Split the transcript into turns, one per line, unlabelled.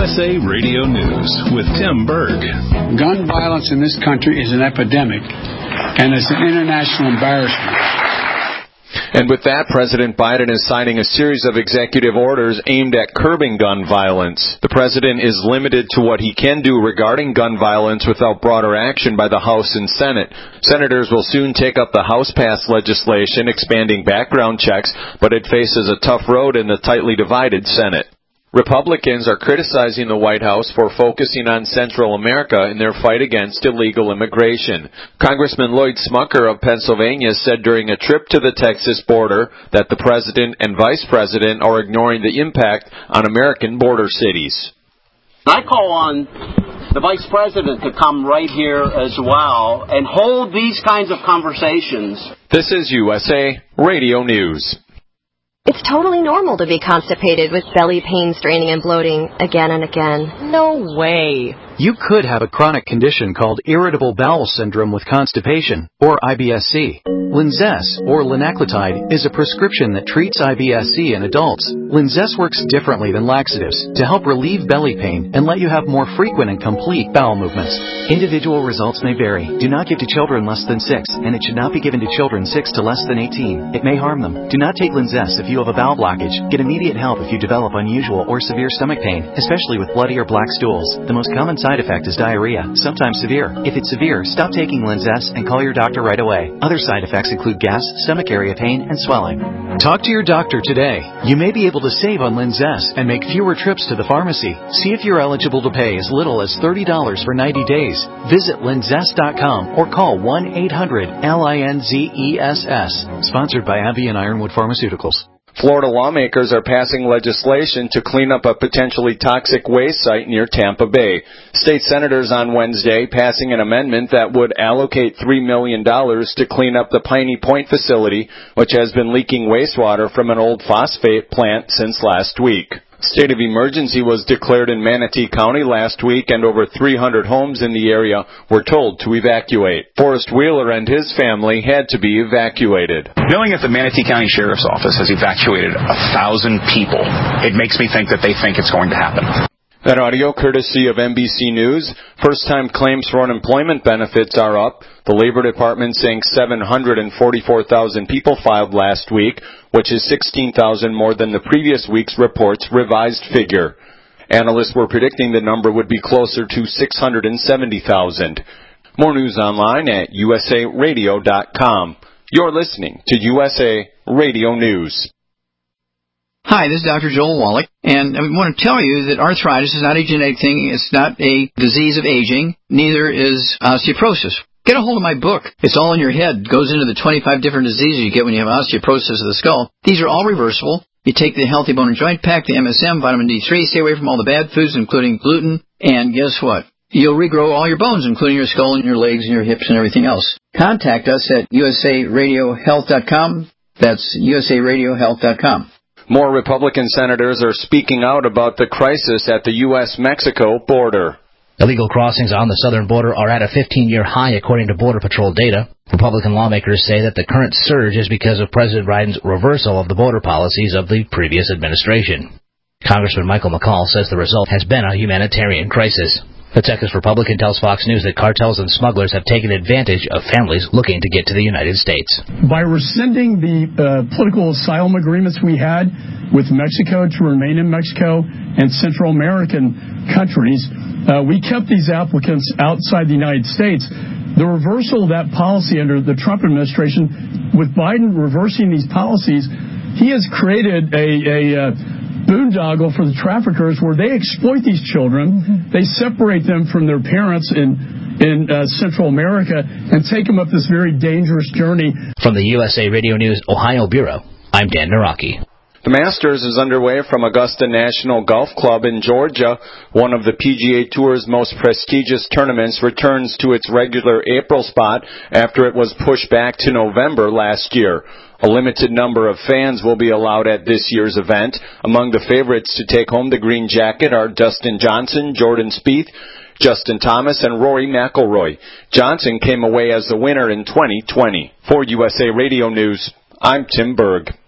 USA Radio News with Tim Berg.
Gun violence in this country is an epidemic, and it's an international embarrassment.
And with that, President Biden is signing a series of executive orders aimed at curbing gun violence. The president is limited to what he can do regarding gun violence without broader action by the House and Senate. Senators will soon take up the House-passed legislation expanding background checks, but it faces a tough road in the tightly divided Senate. Republicans are criticizing the White House for focusing on Central America in their fight against illegal immigration. Congressman Lloyd Smucker of Pennsylvania said during a trip to the Texas border that the president and vice president are ignoring the impact on American border cities.
I call on the vice president to come right here as well and hold these kinds of conversations.
This is USA Radio News.
It's totally normal to be constipated with belly pain, straining, and bloating again and again.
No way.
You could have a chronic condition called irritable bowel syndrome with constipation, or IBS-C. Linzess, or linaclotide, is a prescription that treats IBS-C in adults. Linzess works differently than laxatives to help relieve belly pain and let you have more frequent and complete bowel movements. Individual results may vary. Do not give to children less than 6, and it should not be given to children 6 to less than 18. It may harm them. Do not take Linzess if you have a bowel blockage. Get immediate help if you develop unusual or severe stomach pain, especially with bloody or black stools. The most common side effect is diarrhea, sometimes severe. If it's severe, stop taking Linzess and call your doctor right away. Other side effects include gas, stomach area pain, and swelling. Talk to your doctor today. You may be able to save on Linzess and make fewer trips to the pharmacy. See if you're eligible to pay as little as $30 for 90 days. Visit Linzess.com or call 1-800-LINZESS. Sponsored by AbbVie and Ironwood Pharmaceuticals.
Florida lawmakers are passing legislation to clean up a potentially toxic waste site near Tampa Bay. State senators on Wednesday passing an amendment that would allocate $3 million to clean up the Piney Point facility, which has been leaking wastewater from an old phosphate plant since last week. State of emergency was declared in Manatee County last week, and over 300 homes in the area were told to evacuate. Forrest Wheeler and his family had to be evacuated.
Knowing that the Manatee County Sheriff's Office has evacuated 1,000 people, it makes me think that they think it's going to happen.
That audio courtesy of NBC News. First-time claims for unemployment benefits are up. The Labor Department saying 744,000 people filed last week, which is 16,000 more than the previous week's report's revised figure. Analysts were predicting the number would be closer to 670,000. More news online at usaradio.com. You're listening to USA Radio News.
Hi, this is Dr. Joel Wallach, and I want to tell you that arthritis is not a genetic thing. It's not a disease of aging. Neither is osteoporosis. Get a hold of my book. It's all in your head. It goes into the 25 different diseases you get when you have osteoporosis of the skull. These are all reversible. You take the Healthy Bone and Joint Pack, the MSM, vitamin D3, stay away from all the bad foods, including gluten, and guess what? You'll regrow all your bones, including your skull and your legs and your hips and everything else. Contact us at usaradiohealth.com. That's usaradiohealth.com.
More Republican senators are speaking out about the crisis at the U.S.-Mexico border.
Illegal crossings on the southern border are at a 15-year high, according to Border Patrol data. Republican lawmakers say that the current surge is because of President Biden's reversal of the border policies of the previous administration. Congressman Michael McCall says the result has been a humanitarian crisis. The Texas Republican tells Fox News that cartels and smugglers have taken advantage of families looking to get to the United States.
By rescinding the political asylum agreements we had with Mexico to remain in Mexico and Central American countries, we kept these applicants outside the United States. The reversal of that policy under the Trump administration, with Biden reversing these policies, he has created a boondoggle for the traffickers where they exploit these children. They separate them from their parents in Central America and take them up this very dangerous journey.
From the USA Radio News Ohio Bureau, I'm Dan Naraki.
The Masters is underway from Augusta National Golf Club in Georgia. One of the PGA Tour's most prestigious tournaments returns to its regular April spot after it was pushed back to November last year. A limited number of fans will be allowed at this year's event. Among the favorites to take home the green jacket are Dustin Johnson, Jordan Spieth, Justin Thomas, and Rory McIlroy. Johnson came away as the winner in 2020. For USA Radio News, I'm Tim Berg.